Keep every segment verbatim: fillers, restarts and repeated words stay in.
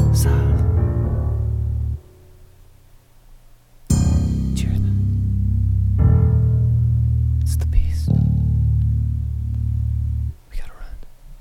south. Cheer them. It's the beast. We gotta run.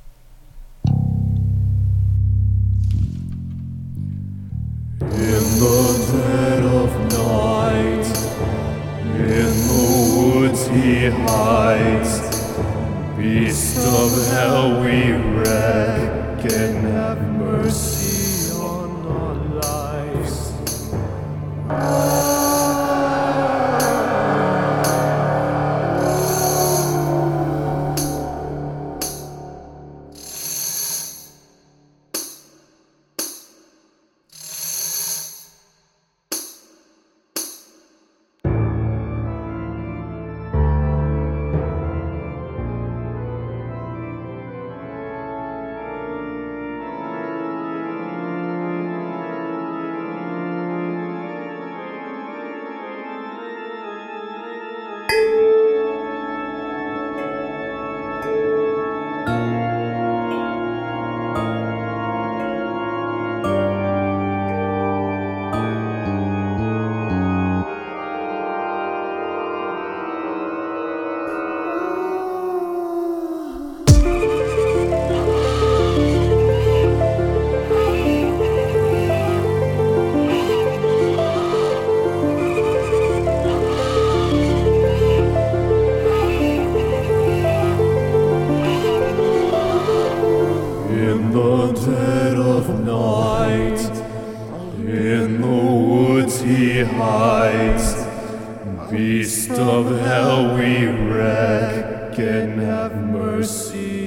In the dead of night, in the woods he hides. Beast of hell, we reckon, have mercy on our lives. In the dead of night, in the woods he hides. Beast of hell, we reckon, have mercy